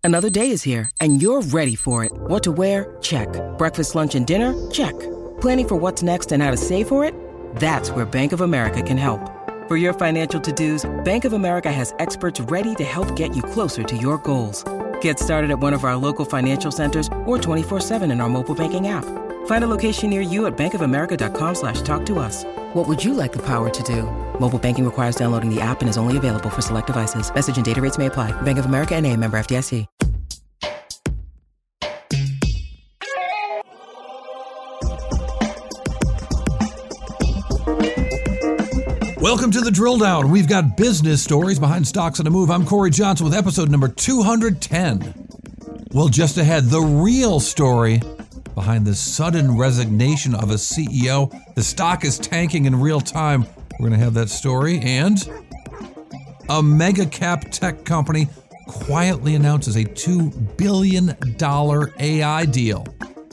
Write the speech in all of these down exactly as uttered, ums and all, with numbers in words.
Another day is here, and you're ready for it. What to wear? Check. Breakfast, lunch, and dinner? Check. Planning for what's next and how to save for it? That's where Bank of America can help. For your financial to-dos, Bank of America has experts ready to help get you closer to your goals. Get started at one of our local financial centers or twenty-four seven in our mobile banking app. Find a location near you at bankofamerica.com slash talk to us. What would you like the power to do? Mobile banking requires downloading the app and is only available for select devices. Message and data rates may apply. Bank of America N A, member F D I C. Welcome to the Drill Down. We've got business stories behind stocks on the move. I'm Corey Johnson with episode number two hundred ten. Well, just ahead, the real story behind the sudden resignation of a C E O. The stock is tanking in real time. We're going to have that story. And a mega cap tech company quietly announces a two billion dollars A I deal.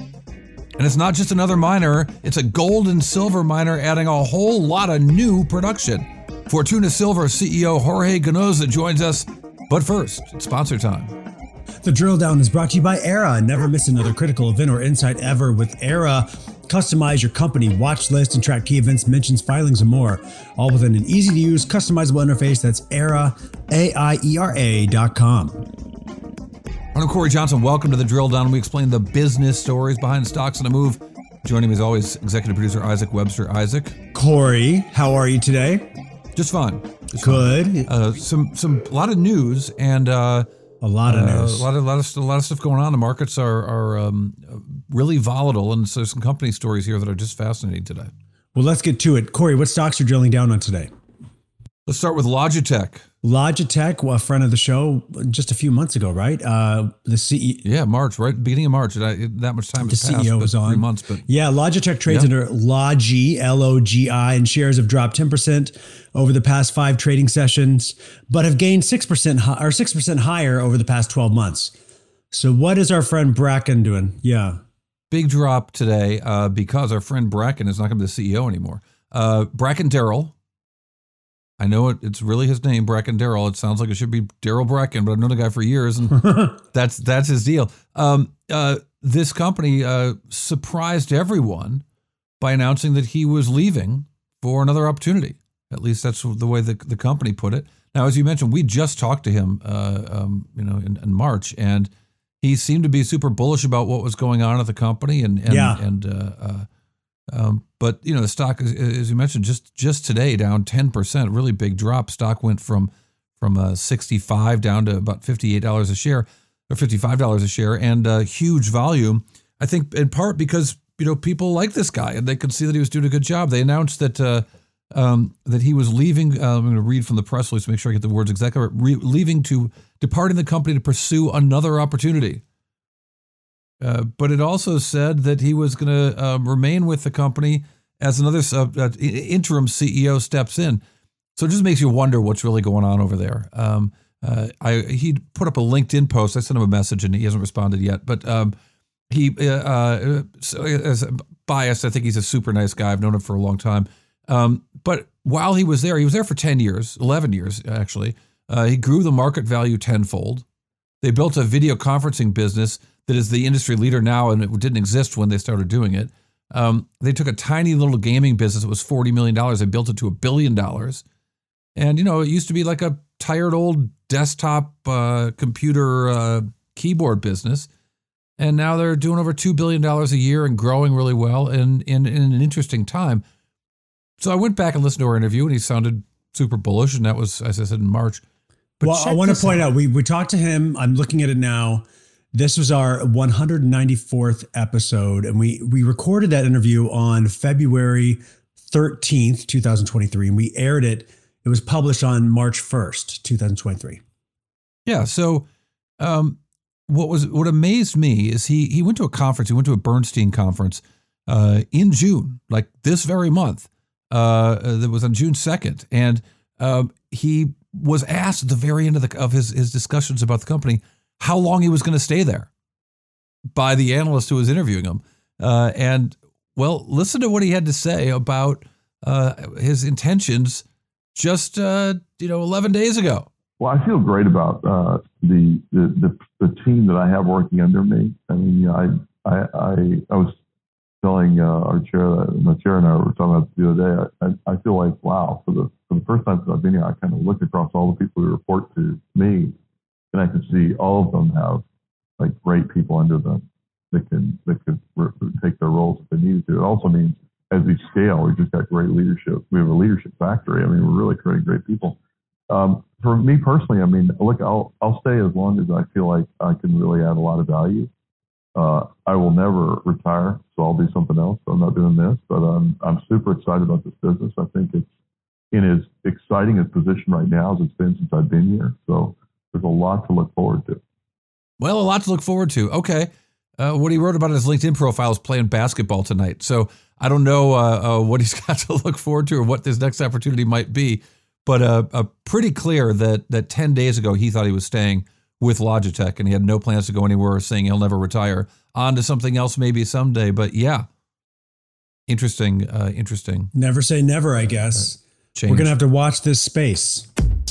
And it's not just another miner, it's a gold and silver miner adding a whole lot of new production. Fortuna Silver C E O Jorge Ganoza joins us. But first, it's sponsor time. The Drill Down is brought to you by Era. Never miss another critical event or insight ever with Era. Customize your company watch list and track key events, mentions, filings, and more. All within an easy-to-use, customizable interface. That's Era, A I E R A dot com. I'm Corey Johnson. Welcome to the Drill Down. We explain the business stories behind stocks on the move. Joining me as always, executive producer Isaac Webster. Isaac. Corey, how are you today? Just fine. Just Good. Fine. Uh, some some a lot of news and uh, a lot of uh, news. A lot of lot of a lot of stuff going on. The markets are are um, really volatile, and so some company stories here that are just fascinating today. Well, let's get to it. Corey, what stocks are drilling down on today? Let's start with Logitech. Logitech, well, a friend of the show, just a few months ago, right? Uh, the C E O. Yeah, March, right? Beginning of March. I, that much time has the passed. C E O was on. Three months, but yeah, Logitech trades yeah. under Logi, L O G I, and shares have dropped ten percent over the past five trading sessions, but have gained six percent hi- or six percent higher over the past twelve months. So what is our friend Bracken doing? Yeah. Big drop today uh, because our friend Bracken is not going to be the C E O anymore. Uh, Bracken Darrell. I know it, it's really his name, Bracken Darrell. It sounds like it should be Darrell Bracken, but I've known the guy for years, and that's that's his deal. Um, uh, this company uh, surprised everyone by announcing that he was leaving for another opportunity. At least that's the way the, the company put it. Now, as you mentioned, we just talked to him, uh, um, you know, in, in March, and he seemed to be super bullish about what was going on at the company, and and yeah. and. Uh, uh, Um, but, you know, the stock, as, as you mentioned, just just today down ten percent, really big drop. Stock went from from uh, sixty-five down to about fifty-eight dollars a share or fifty-five dollars a share, and uh, huge volume. I think in part because, you know, people like this guy and they could see that he was doing a good job. They announced that uh, um, that he was leaving. Uh, I'm going to read from the press release to make sure I get the words exactly right. Re- leaving to departing the company to pursue another opportunity. Uh, but it also said that he was going to um, remain with the company as another uh, uh, interim C E O steps in. So it just makes you wonder what's really going on over there. Um, uh, I he put up a LinkedIn post. I sent him a message and he hasn't responded yet. But um, he, uh, uh, so as biased, I think he's a super nice guy. I've known him for a long time. Um, but while he was there, he was there for ten years, eleven years actually. Uh, he grew the market value tenfold. They built a video conferencing business that is the industry leader now, and it didn't exist when they started doing it. Um, they took a tiny little gaming business that was forty million dollars. They built it to a billion dollars. And, you know, it used to be like a tired old desktop uh, computer uh, keyboard business. And now they're doing over two billion dollars a year and growing really well in, in, in an interesting time. So I went back and listened to our interview, and he sounded super bullish, and that was, as I said, in March. But well, I want to point out, out we, we talked to him. I'm looking at it now. This was our one hundred ninety-fourth episode, and we we recorded that interview on February thirteenth, twenty twenty-three, and we aired it. It was published on March first, twenty twenty-three. Yeah. So, um, what was what amazed me is he he went to a conference. He went to a Bernstein conference uh, in June, like this very month. Uh, that was on June second, and um, he was asked at the very end of the of his his discussions about the company how long he was going to stay there by the analyst who was interviewing him. Uh, and well, listen to what he had to say about uh, his intentions just, uh, you know, eleven days ago Well, I feel great about uh, the, the the the team that I have working under me. I mean, you know, I I I, I was telling uh, our chair, my chair and I were talking about the other day. I, I feel like, wow, for the for the first time since I've been here, I kind of look across all the people who report to me, and I can see all of them have like great people under them that can that could re- take their roles if they needed to. It also means as we scale, we've just got great leadership. We have a leadership factory. I mean, we're really creating great people. Um, for me personally, I mean, look, I'll I'll stay as long as I feel like I can really add a lot of value. Uh, I will never retire, so I'll do something else. I'm not doing this, but I'm I'm super excited about this business. I think it's in as exciting a position right now as it's been since I've been here. So there's a lot to look forward to. Well, a lot to look forward to. Okay. Uh, what he wrote about in his LinkedIn profile is playing basketball tonight. So I don't know uh, uh, what he's got to look forward to or what this next opportunity might be. But uh, uh, pretty clear that that ten days ago he thought he was staying with Logitech and he had no plans to go anywhere, saying he'll never retire. On to something else maybe someday. But yeah, interesting, uh, interesting. Never say never, I guess. Uh, We're going to have to watch this space.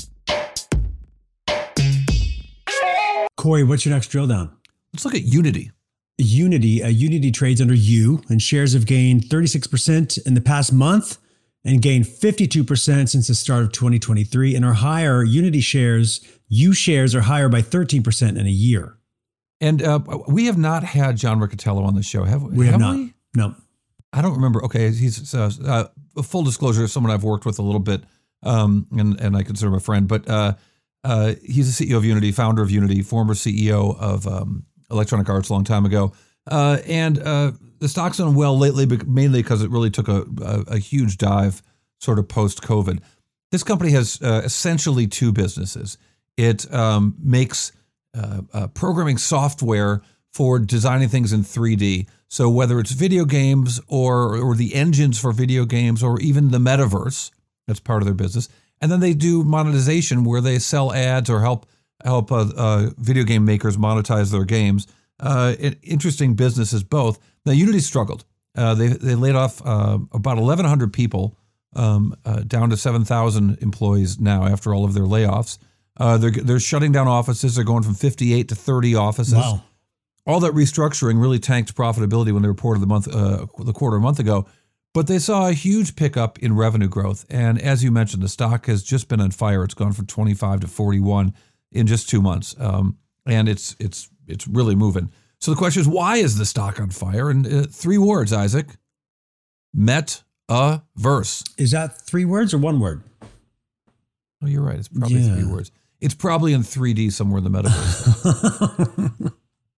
Corey, what's your next drill down? Let's look at Unity. Unity, uh, Unity trades under U, and shares have gained thirty-six percent in the past month and gained fifty-two percent since the start of twenty twenty-three, and are higher. Unity shares, U shares are higher by thirteen percent in a year. And uh, we have not had John Riccitiello on the show, have we? We have, have not. We? No. I don't remember. Okay, he's uh, uh, full disclosure, someone I've worked with a little bit, um, and and I consider him a friend. But uh, uh, he's the C E O of Unity, founder of Unity, former C E O of um, Electronic Arts a long time ago, uh, and uh, the stock's done well lately, but mainly because it really took a, a, a huge dive, sort of post COVID. This company has uh, essentially two businesses. It um, makes uh, uh, programming software for designing things in three D. So whether it's video games or or the engines for video games or even the metaverse, that's part of their business. And then they do monetization where they sell ads or help help uh, uh, video game makers monetize their games. Uh, it, interesting businesses both. Now Unity struggled. Uh, they they laid off uh, about eleven hundred people, um, uh, down to seven thousand employees now after all of their layoffs. Uh, they're they're shutting down offices. They're going from fifty-eight to thirty offices. Wow. All that restructuring really tanked profitability when they reported the month, uh, the quarter a month ago. But they saw a huge pickup in revenue growth. And as you mentioned, the stock has just been on fire. It's gone from twenty-five to forty-one in just two months. Um, and it's it's it's really moving. So the question is, why is the stock on fire? And uh, three words, Isaac. Metaverse. Is that three words or one word? Oh, you're right. It's probably yeah. three words. It's probably in three D somewhere in the metaverse.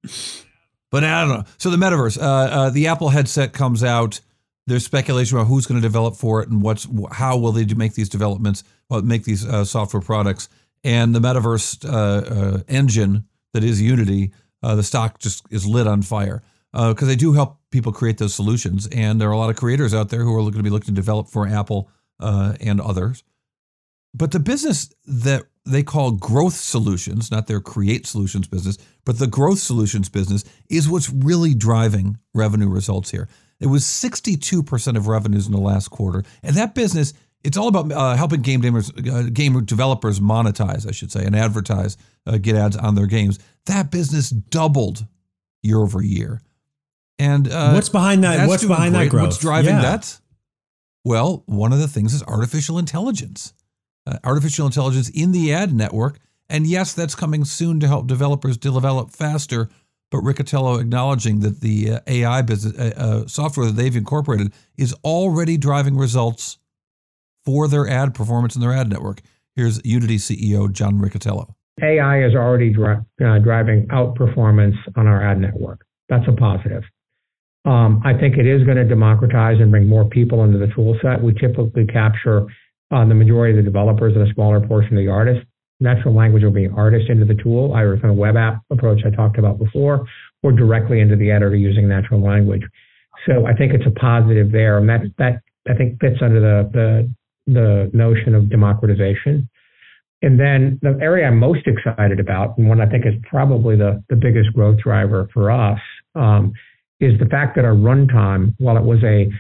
But I don't know. So the metaverse, uh, uh, the Apple headset comes out. There's speculation about who's going to develop for it and what's how will they do make these developments, well, make these uh, software products. And the metaverse uh, uh, engine that is Unity, uh, the stock just is lit on fire because uh, they do help people create those solutions. And there are a lot of creators out there who are going to be looking to develop for Apple uh, and others. But the business that they call growth solutions, not their create solutions business, but the growth solutions business is what's really driving revenue results here. It was sixty-two percent of revenues in the last quarter. And that business, it's all about uh, helping game, gamers, uh, game developers monetize, I should say, and advertise, uh, get ads on their games. That business doubled year over year. And uh, what's behind that? What's behind great. that growth? What's driving yeah. that? Well, one of the things is artificial intelligence. Uh, artificial intelligence in the ad network. And yes, that's coming soon to help developers develop faster. But Riccitiello acknowledging that the uh, A I business uh, uh, software that they've incorporated is already driving results for their ad performance in their ad network. Here's Unity C E O John Riccitiello. A I is already dri- uh, driving outperformance on our ad network. That's a positive. Um, I think it is going to democratize and bring more people into the tool set. We typically capture Uh, the majority of the developers and a smaller portion of the artists. Natural language will bring artists into the tool, either from a web app approach I talked about before, or directly into the editor using natural language. So I think it's a positive there, and that that I think fits under the the, the notion of democratization. And then the area I'm most excited about, and one I think is probably the the biggest growth driver for us, um, is the fact that our runtime, while it was a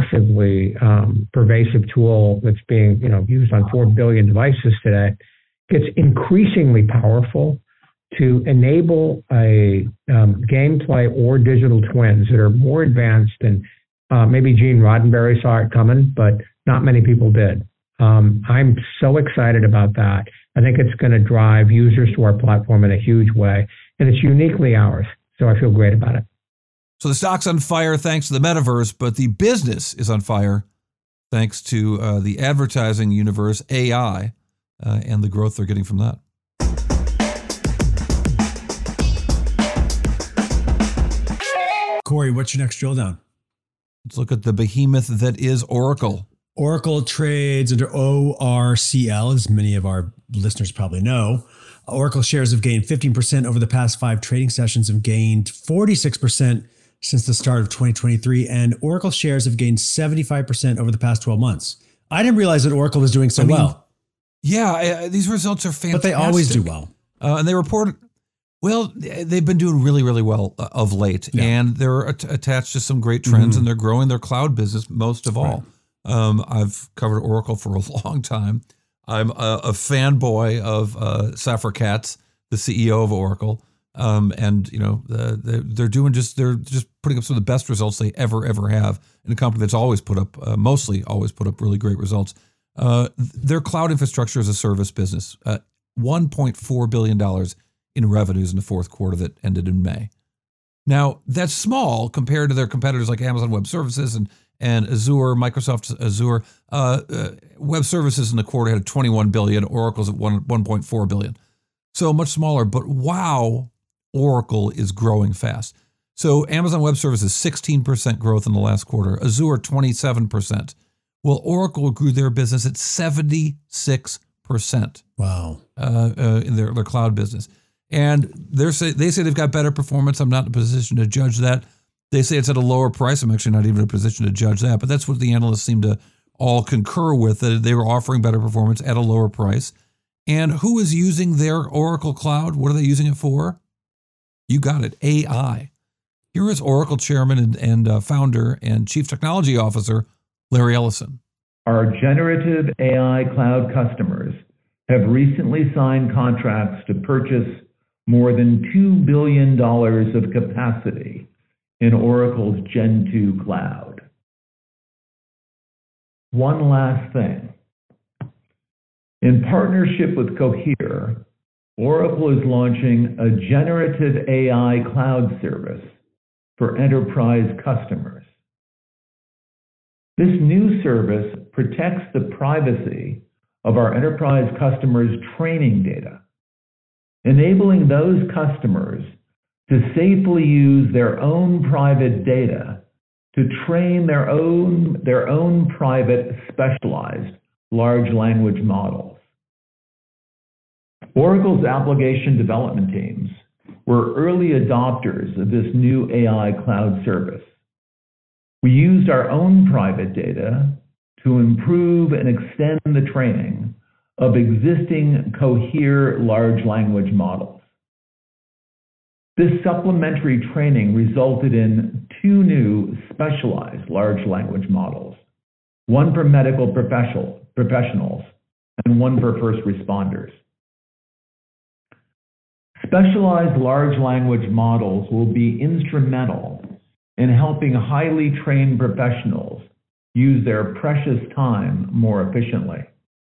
massively um, pervasive tool that's being, you know, used on four billion devices today, gets increasingly powerful to enable a um, gameplay or digital twins that are more advanced than uh, maybe Gene Roddenberry saw it coming, but not many people did. Um, I'm so excited about that. I think it's going to drive users to our platform in a huge way, and it's uniquely ours. So I feel great about it. So the stock's on fire thanks to the metaverse, but the business is on fire thanks to uh, the advertising universe, A I, uh, and the growth they're getting from that. Corey, what's your next drill down? Let's look at the behemoth that is Oracle. Oracle trades under O R C L, as many of our listeners probably know. Oracle shares have gained fifteen percent over the past five trading sessions, have gained forty-six percent since the start of twenty twenty-three, and Oracle shares have gained seventy-five percent over the past twelve months. I didn't realize that Oracle was doing so I mean, well. Yeah, uh, these results are fantastic. But they always do well. Uh, and they report, well, they've been doing really, really well uh, of late, yeah. and they're at- attached to some great trends, mm-hmm. and they're growing their cloud business most of all. Right. Um, I've covered Oracle for a long time. I'm a, a fanboy of uh, Safra Catz, the C E O of Oracle, um, and you know uh, they're, they're doing just they're just putting up some of the best results they ever ever have in a company that's always put up uh, mostly always put up really great results. Uh, their cloud infrastructure as a service business, uh, one point four billion dollars in revenues in the fourth quarter that ended in May. Now that's small compared to their competitors like Amazon Web Services and. And Azure, Microsoft Azure, uh, uh, web services in the quarter had twenty-one billion dollars. Oracle's at one, 1.4 billion dollars. So much smaller, but wow, Oracle is growing fast. So Amazon Web Services, sixteen percent growth in the last quarter. Azure, twenty-seven percent. Well, Oracle grew their business at seventy-six percent. Wow. Uh, uh, in their, their cloud business. And they're say, they say they've got better performance. I'm not in a position to judge that. They say it's at a lower price. I'm actually not even in a position to judge that, but that's what the analysts seem to all concur with, that they were offering better performance at a lower price. And who is using their Oracle Cloud? What are they using it for? You got it, A I. Here is Oracle chairman and, and uh, founder and chief technology officer, Larry Ellison. Our generative A I cloud customers have recently signed contracts to purchase more than two billion dollars of capacity in Oracle's Gen two cloud. One last thing. In partnership with Cohere, Oracle is launching a generative A I cloud service for enterprise customers. This new service protects the privacy of our enterprise customers' training data, enabling those customers to safely use their own private data to train their own, their own private specialized large language models. Oracle's application development teams were early adopters of this new A I cloud service. We used our own private data to improve and extend the training of existing Cohere large language models. This supplementary training resulted in two new specialized large language models, one for medical professional, professionals and one for first responders. Specialized large language models will be instrumental in helping highly trained professionals use their precious time more efficiently.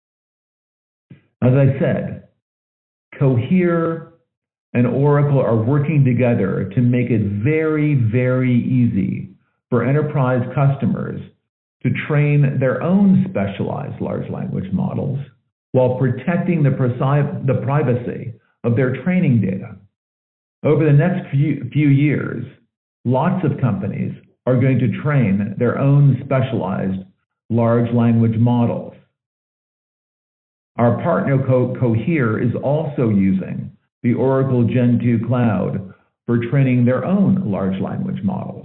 As I said, Cohere and Oracle are working together to make it very, very easy for enterprise customers to train their own specialized large language models while protecting the, preci- the privacy of their training data. Over the next few, few years, lots of companies are going to train their own specialized large language models. Our partner Co- Cohere is also using the Oracle Gen two Cloud for training their own large language models.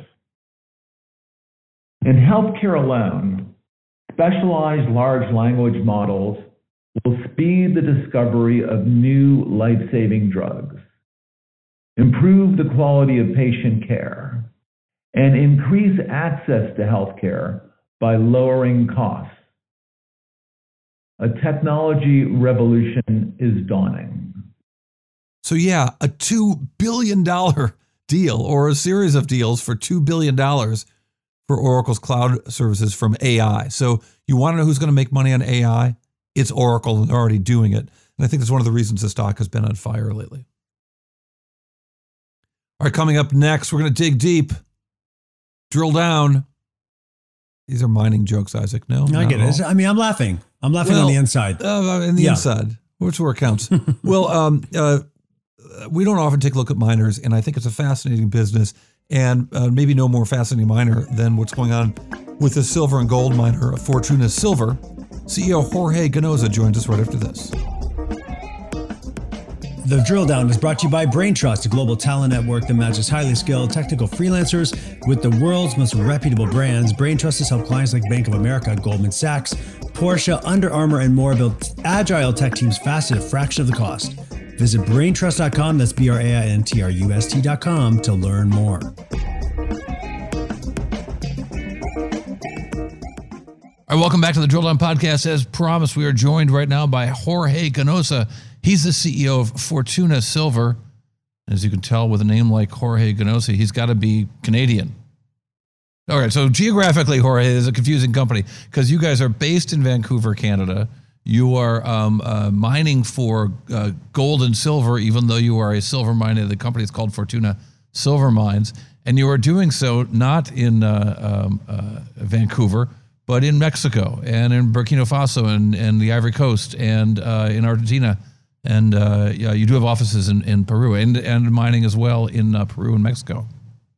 In healthcare alone, specialized large language models will speed the discovery of new life-saving drugs, improve the quality of patient care, and increase access to healthcare by lowering costs. A technology revolution is dawning. So yeah, a two billion dollars deal or a series of deals for two billion dollars for Oracle's cloud services from A I. So you want to know who's going to make money on A I? It's Oracle, and they're already doing it. And I think that's one of the reasons the stock has been on fire lately. All right, coming up next, we're going to dig deep, drill down. These are mining jokes, Isaac. No, I get it. I mean, I'm laughing. I'm laughing well, on the inside. Uh, in the yeah. inside, which where it counts. well, um, uh, we don't often take a look at miners, and I think it's a fascinating business, and uh, maybe no more fascinating miner than what's going on with the silver and gold miner of Fortuna Silver. C E O Jorge Ganoza joins us right after this. The Drill Down is brought to you by BrainTrust, a global talent network that matches highly skilled technical freelancers with the world's most reputable brands. BrainTrust has helped clients like Bank of America, Goldman Sachs, Porsche, Under Armour, and more build agile tech teams fast at a fraction of the cost. Visit brain trust dot com, that's B R A I N T R U S T dot com to learn more. All right, welcome back to the Drill Down Podcast. As promised, we are joined right now by Jorge Ganoza. He's the C E O of Fortuna Silver. As you can tell, with a name like Jorge Ganoza, he's got to be Canadian. All right, so geographically, Jorge is a confusing company because you guys are based in Vancouver, Canada. You are um, uh, mining for uh, gold and silver, even though you are a silver miner. The company is called Fortuna Silver Mines. And you are doing so not in uh, um, uh, Vancouver, but in Mexico and in Burkina Faso and, and the Ivory Coast and uh, in Argentina. And uh, yeah, you do have offices in, in Peru and, and mining as well in uh, Peru and Mexico.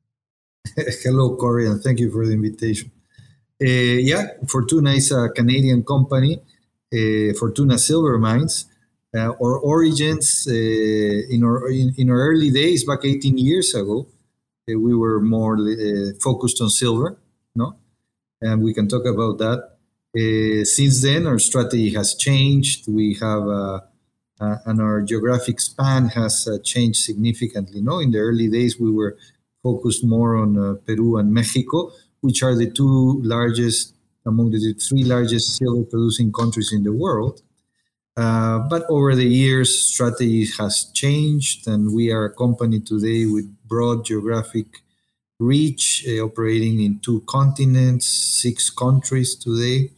Hello, Corey, and thank you for the invitation. Uh, yeah, Fortuna is a Canadian company, uh, Fortuna Silver Mines. Uh, our origins uh, in our in, in our early days, back eighteen years ago, uh, we were more uh, focused on silver, no, and we can talk about that. Uh, since then, our strategy has changed. We have uh, uh, and our geographic span has uh, changed significantly. No, in the early days, we were focused more on uh, Peru and Mexico, which are the two largest, among the three largest silver producing countries in the world. Uh, but over the years, strategy has changed, and we are a company today with broad geographic reach, uh, operating in two continents, six countries today.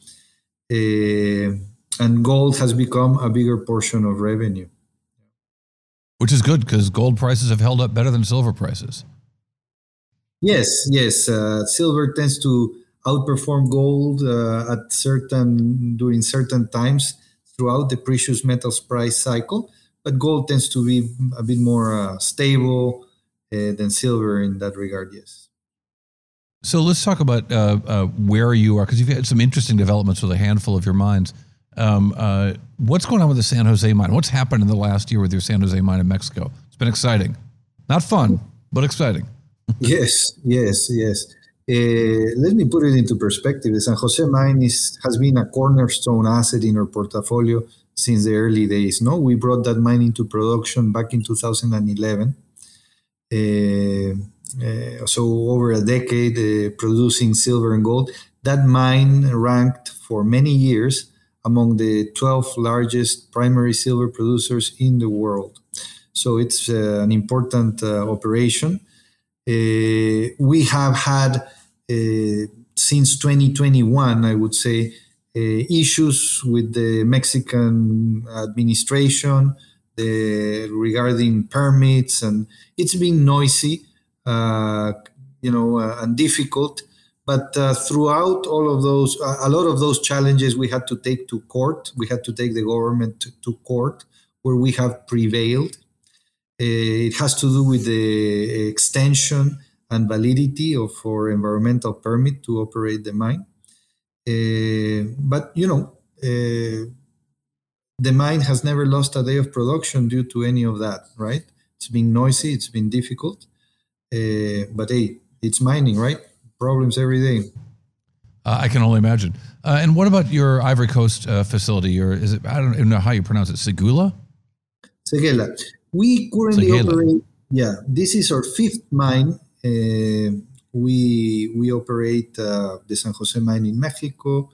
Uh, and gold has become a bigger portion of revenue. Which is good, because gold prices have held up better than silver prices. Yes, yes. Uh, silver tends to outperform gold uh, at certain during certain times throughout the precious metals price cycle, but gold tends to be a bit more uh, stable uh, than silver in that regard. Yes. So let's talk about uh, uh, where you are, because you've had some interesting developments with a handful of your mines. Um, uh, what's going on with the San Jose mine? What's happened in the last year with your San Jose mine in Mexico? It's been exciting, not fun, but exciting. Yes, yes, yes. Uh, let me put it into perspective. The San Jose mine is, has been a cornerstone asset in our portfolio since the early days. No, we brought that mine into production back in two thousand eleven. Uh, uh, so over a decade uh, producing silver and gold. That mine ranked for many years among the twelve largest primary silver producers in the world. So it's uh, an important uh, operation. Uh, we have had, uh, since twenty twenty-one, I would say, uh, issues with the Mexican administration uh, regarding permits, and it's been noisy, uh, you know, uh, and difficult. But uh, throughout all of those, uh, a lot of those challenges we had to take to court. We had to take the government to, to court, where we have prevailed. It has to do with the extension and validity of our environmental permit to operate the mine. Uh, but, you know, uh, the mine has never lost a day of production due to any of that, right? It's been noisy, it's been difficult, uh, but hey, it's mining, right? Problems every day. Uh, I can only imagine. Uh, and what about your Ivory Coast uh, facility? Or is it, I don't even know how you pronounce it, Séguéla? Séguéla. We currently Séguéla. operate, yeah, this is our fifth mine. Uh, we we operate uh, the San Jose mine in Mexico.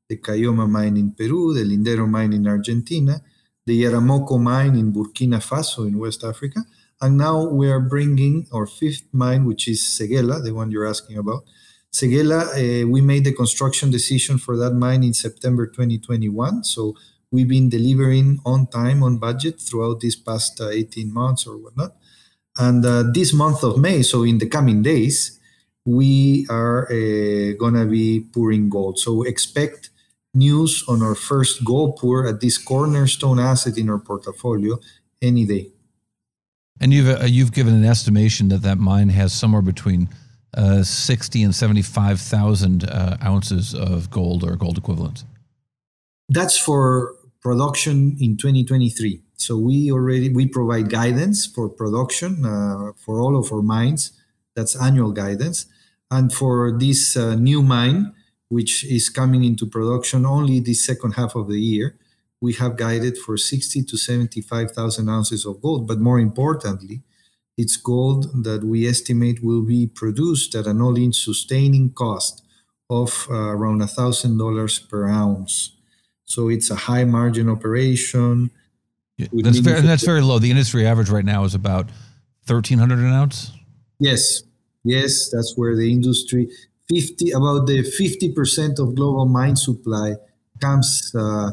the Caylloma mine in Peru, the Lindero mine in Argentina, the Yaramoko mine in Burkina Faso in West Africa. And now we are bringing our fifth mine, which is Séguéla, the one you're asking about. Séguéla, uh, we made the construction decision for that mine in September twenty twenty-one. So we've been delivering on time, on budget throughout these past uh, eighteen months or whatnot. And uh, this month of May, so in the coming days, we are uh, going to be pouring gold. So expect news on our first gold pour at this cornerstone asset in our portfolio any day. And you've uh, you've given an estimation that that mine has somewhere between uh, sixty and seventy-five thousand uh, ounces of gold or gold equivalent. That's for production in twenty twenty-three. So we already we provide guidance for production uh, for all of our mines. That's annual guidance, and for this uh, new mine, which is coming into production only the second half of the year, we have guided for sixty to seventy-five thousand ounces of gold. But more importantly, it's gold that we estimate will be produced at an all-in sustaining cost of uh, around one thousand dollars per ounce. So it's a high margin operation. Yeah, that's very, and that's very low. The industry average right now is about thirteen hundred an ounce. Yes, yes, that's where the industry fifty about the fifty percent of global mine supply comes uh,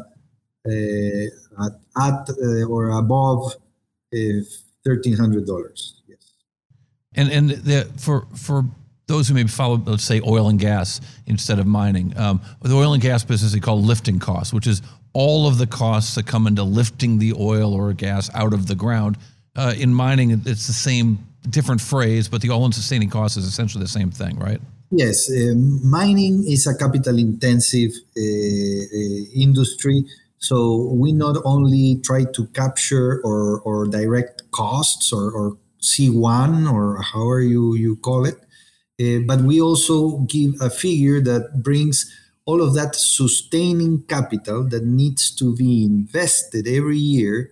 uh, at, at uh, or above uh, thirteen hundred dollars. Yes, and and the, for for those who maybe follow, let's say, oil and gas instead of mining, um, the oil and gas business they call lifting costs, which is all of the costs that come into lifting the oil or gas out of the ground. Uh, in mining, it's the same, different phrase, but the all-in sustaining cost is essentially the same thing, right? Yes, um, mining is a capital-intensive uh, uh, industry, so we not only try to capture or, or direct costs or, or C one or however you, you call it, uh, but we also give a figure that brings all of that sustaining capital that needs to be invested every year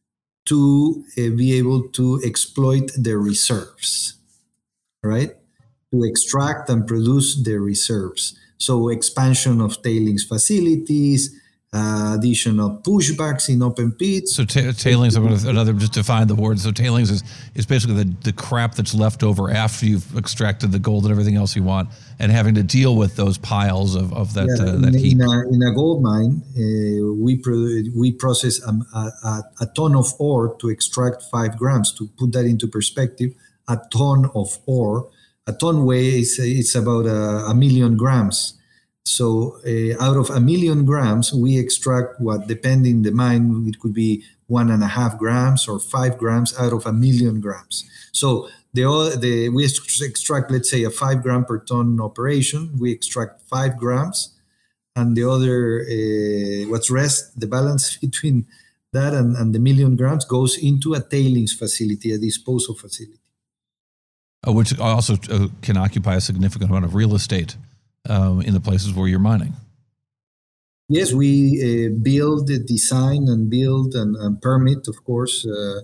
to uh, be able to exploit the reserves, right? To extract and produce the reserves. So expansion of tailings facilities, uh, additional pushbacks in open pits. So ta- tailings, I'm going to another just define the word. So tailings is, is basically the, the crap that's left over after you've extracted the gold and everything else you want, and having to deal with those piles of, of that, yeah, uh, that in, heap. In a, in a gold mine, uh, we pro- we process a, a, a ton of ore to extract five grams. To put that into perspective, a ton of ore, a ton weighs it's about a, a million grams. So uh, out of a million grams, we extract what, depending the mine, it could be one and a half grams or five grams out of a million grams. So the, the we extract, let's say, a five gram per ton operation. We extract five grams, and the other, uh, what's rest, the balance between that and, and the million grams goes into a tailings facility, a disposal facility. Uh, which also uh, can occupy a significant amount of real estate um, in the places where you're mining. Yes, we uh, build, design, and build and, and permit, of course, uh,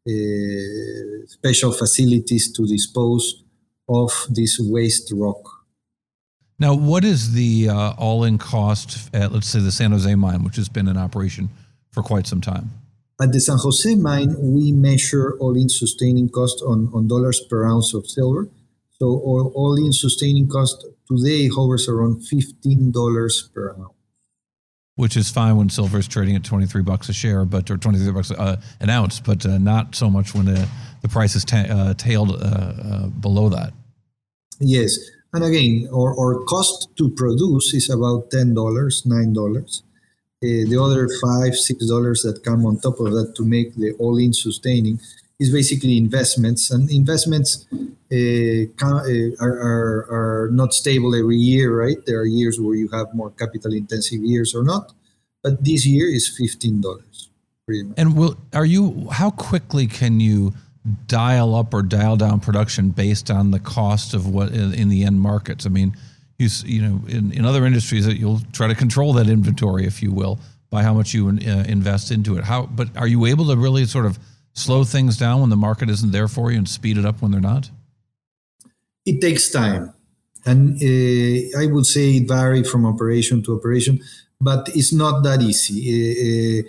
uh, special facilities to dispose of this waste rock. Now, what is the uh, all-in cost at, let's say, the San Jose mine, which has been in operation for quite some time? At the San Jose mine, we measure all-in sustaining cost on, on dollars per ounce of silver. So all, all-in sustaining cost today hovers around fifteen dollars per ounce. Which is fine when silver is trading at twenty-three bucks a share, but or twenty-three bucks uh, an ounce, but uh, not so much when the, the price is ta- uh, tailed uh, uh, below that. Yes. And again, our, our cost to produce is about ten dollars, nine dollars. Uh, the other five, six dollars that come on top of that to make the all-in sustaining is basically investments. And investments uh, can, uh, are, are, are not stable every year, right? There are years where you have more capital-intensive years or not. But this year is fifteen dollars, pretty much. And will are you? How quickly can you dial up or dial down production based on the cost of what in, in the end markets? I mean, you you know, in, in other industries that you'll try to control that inventory, if you will, by how much you uh, invest into it. How? But are you able to really sort of slow things down when the market isn't there for you and speed it up when they're not? It takes time. And uh, I would say it varies from operation to operation, but it's not that easy. Uh,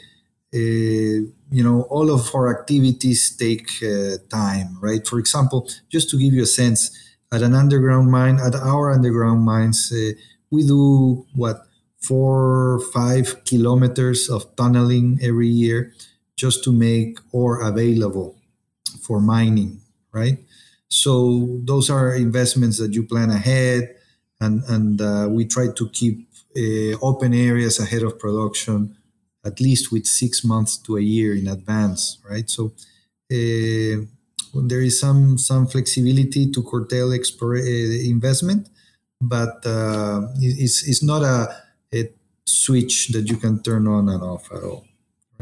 uh, you know, all of our activities take uh, time, right? For example, just to give you a sense, at an underground mine, at our underground mines, uh, we do what, four, five kilometers of tunneling every year just to make ore available for mining, right? So those are investments that you plan ahead, and, and uh, we try to keep uh, open areas ahead of production, at least with six months to a year in advance, right? So uh, there is some some flexibility to curtail explore, uh, investment, but uh, it's, it's not a, a switch that you can turn on and off at all.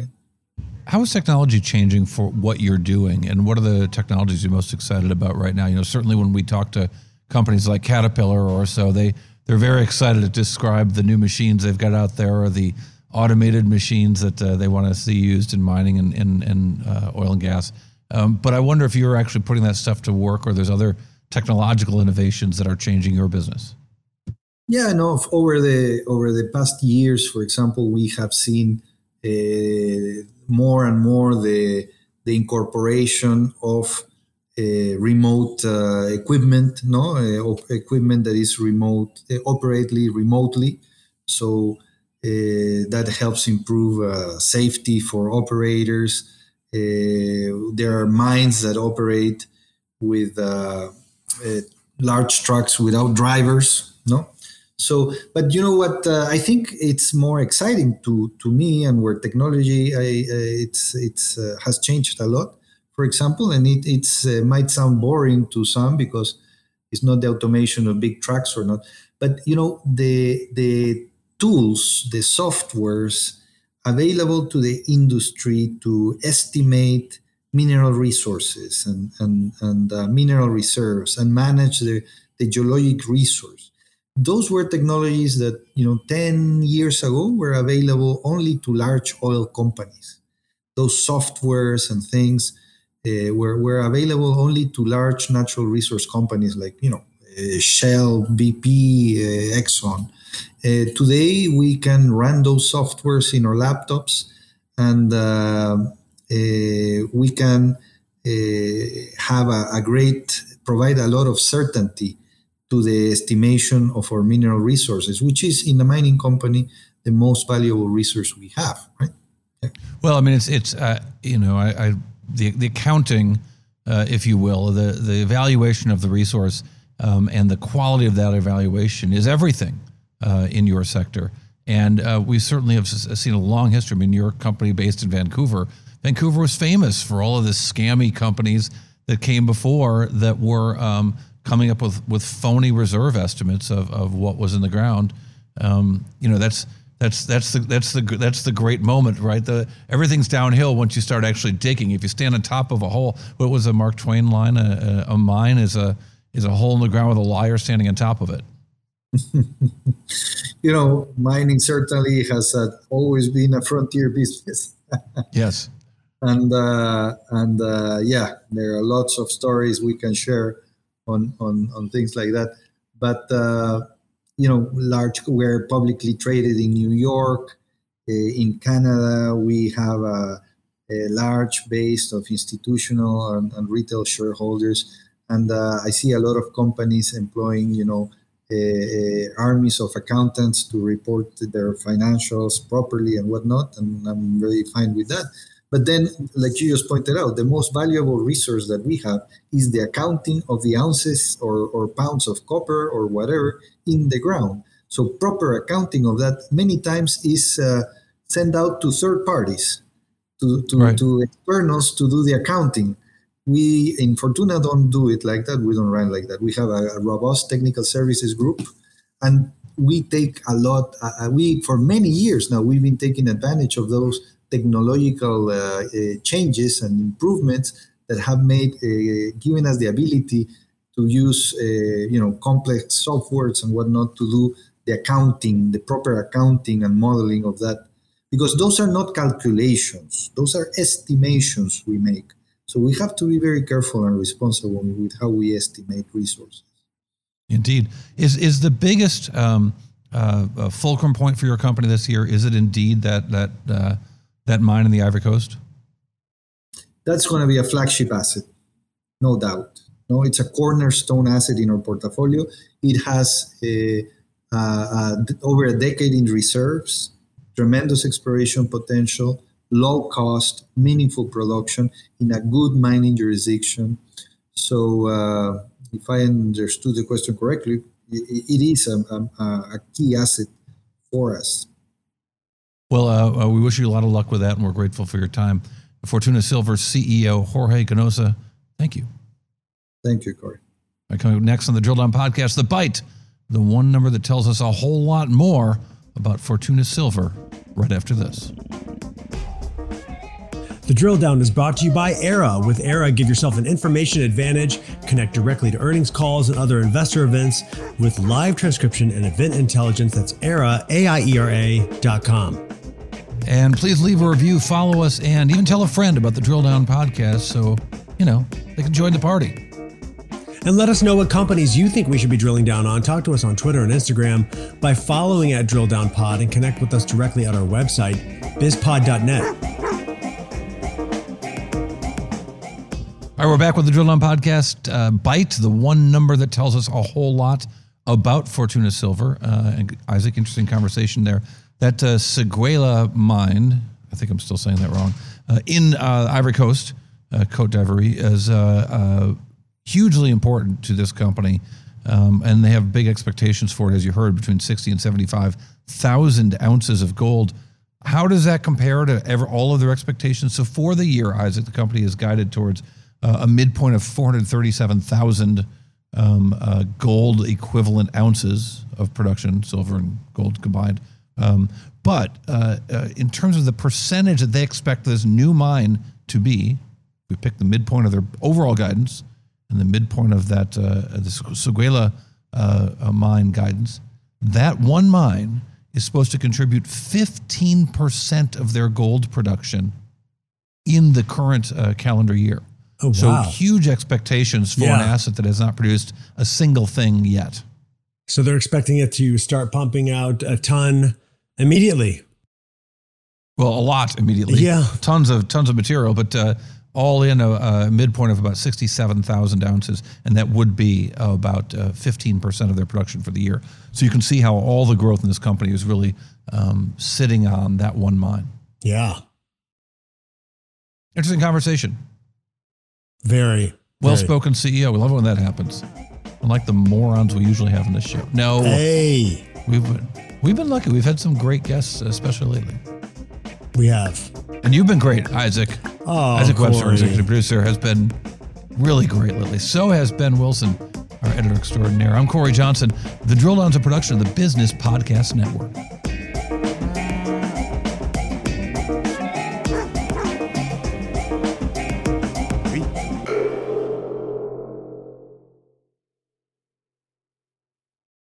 How is technology changing for what you're doing, and what are the technologies you're most excited about right now? You know, certainly when we talk to companies like Caterpillar or so, they, they're very excited to describe the new machines they've got out there, or the automated machines that uh, they want to see used in mining and, and, and uh, oil and gas. Um, but I wonder if you're actually putting that stuff to work, or there's other technological innovations that are changing your business. Yeah, no, over the, over the past years, for example, we have seen uh, more and more the the incorporation of uh, remote uh, equipment, no uh, op- equipment that is remote, uh, operately remotely. So uh, that helps improve uh, safety for operators. Uh, there are mines that operate with uh, uh, large trucks without drivers, no. So, but you know what? Uh, I think it's more exciting to to me, and where technology I, uh, it's it's uh, has changed a lot. For example, and it it's uh, might sound boring to some because it's not the automation of big trucks or not. But you know, the the tools, the softwares available to the industry to estimate mineral resources and and and uh, mineral reserves and manage the the geologic resource. Those were technologies that, you know, ten years ago were available only to large oil companies. Those softwares and things uh, were, were available only to large natural resource companies like, you know, uh, Shell, B P, uh, Exxon. Uh, today, we can run those softwares in our laptops, and uh, uh, we can uh, have a, a great, provide a lot of certainty to the estimation of our mineral resources, which is, in a mining company, the most valuable resource we have, right? Yeah. Well, I mean, it's it's uh, you know, I, I the the accounting, uh, if you will, the the evaluation of the resource um, and the quality of that evaluation is everything uh, in your sector, and uh, we certainly have seen a long history. I mean, your company based in Vancouver, Vancouver was famous for all of the scammy companies that came before that were Um, coming up with, with phony reserve estimates of, of what was in the ground. Um, you know, that's that's that's the that's the that's the great moment, right? The everything's downhill once you start actually digging. If you stand on top of a hole, what was a Mark Twain line? A, a, a mine is a is a hole in the ground with a liar standing on top of it. You know, mining certainly has uh, always been a frontier business. Yes, and uh, and uh, yeah, there are lots of stories we can share on, on, on things like that. But, uh, you know, large, we're publicly traded in New York. Uh, in Canada, we have a, a large base of institutional and, and retail shareholders. And uh, I see a lot of companies employing, you know, uh, uh, armies of accountants to report their financials properly and whatnot. And I'm very fine with that. But then, like you just pointed out, the most valuable resource that we have is the accounting of the ounces or, or pounds of copper or whatever in the ground. So proper accounting of that many times is uh, sent out to third parties, to, to, right. to externals to do the accounting. We in Fortuna don't do it like that. We don't run like that. We have a, a robust technical services group, and we take a lot. Uh, we for many years now, we've been taking advantage of those technological uh, uh, changes and improvements that have made uh, given us the ability to use uh, you know complex softwares and whatnot to do the accounting, the proper accounting and modeling of that, because those are not calculations; those are estimations we make. So we have to be very careful and responsible with how we estimate resources. Indeed. Is is the biggest um, uh, fulcrum point for your company this year, is it indeed that that uh, that mine in the Ivory Coast? That's going to be a flagship asset, no doubt. No, it's a cornerstone asset in our portfolio. It has a, a, a, over a decade in reserves, tremendous exploration potential, low cost, meaningful production in a good mining jurisdiction. So uh, if I understood the question correctly, it, it is a, a, a key asset for us. Well, uh, uh, we wish you a lot of luck with that, and we're grateful for your time. Fortuna Silver C E O Jorge Ganoza, thank you. Thank you, Corey. Right, coming up next on the Drill Down Podcast, The Bite, the one number that tells us a whole lot more about Fortuna Silver, right after this. The Drill Down is brought to you by Aera. With Aera, give yourself an information advantage. Connect directly to earnings calls and other investor events with live transcription and event intelligence. That's Aera, A I E R A dot com. And please leave a review, follow us, and even tell a friend about the Drill Down Podcast so, you know, they can join the party. And let us know what companies you think we should be drilling down on. Talk to us on Twitter and Instagram by following at Drill Down Pod, and connect with us directly at our website, biz pod dot net. All right, we're back with the Drill Down Podcast. Uh, Bite, the one number that tells us a whole lot about Fortuna Silver. Uh, and Isaac, interesting conversation there. That uh, Séguéla mine, I think I'm still saying that wrong, uh, in uh, Ivory Coast, uh, Côte d'Ivoire, is uh, uh, hugely important to this company. Um, and they have big expectations for it, as you heard, between sixty and seventy-five thousand ounces of gold. How does that compare to ever, all of their expectations? So for the year, Isaac, the company is guided towards uh, a midpoint of four hundred thirty-seven thousand um, uh, gold equivalent ounces of production, silver and gold combined. Um, but uh, uh, in terms of the percentage that they expect this new mine to be, we picked the midpoint of their overall guidance and the midpoint of that uh, the Séguéla uh, uh, mine guidance. That one mine is supposed to contribute fifteen percent of their gold production in the current uh, calendar year. Oh, so wow. huge expectations for Yeah. an asset that has not produced a single thing yet. So they're expecting it to start pumping out a ton immediately. Well, a lot immediately. Yeah. Tons of tons of material, but uh, all in a, a midpoint of about sixty-seven thousand ounces, and that would be uh, about uh, fifteen percent of their production for the year. So you can see how all the growth in this company is really um, sitting on that one mine. Yeah. Interesting conversation. Very. Well-spoken C E O. We love it when that happens. Unlike the morons we usually have in this show. No. Hey. We've been, we've been lucky. We've had some great guests, especially lately. We have. And you've been great, Isaac. Oh, Isaac Corey. Webster, executive producer, has been really great lately. So has Ben Wilson, our editor extraordinaire. I'm Corey Johnson. The Drill Down's a production of the Business Podcast Network.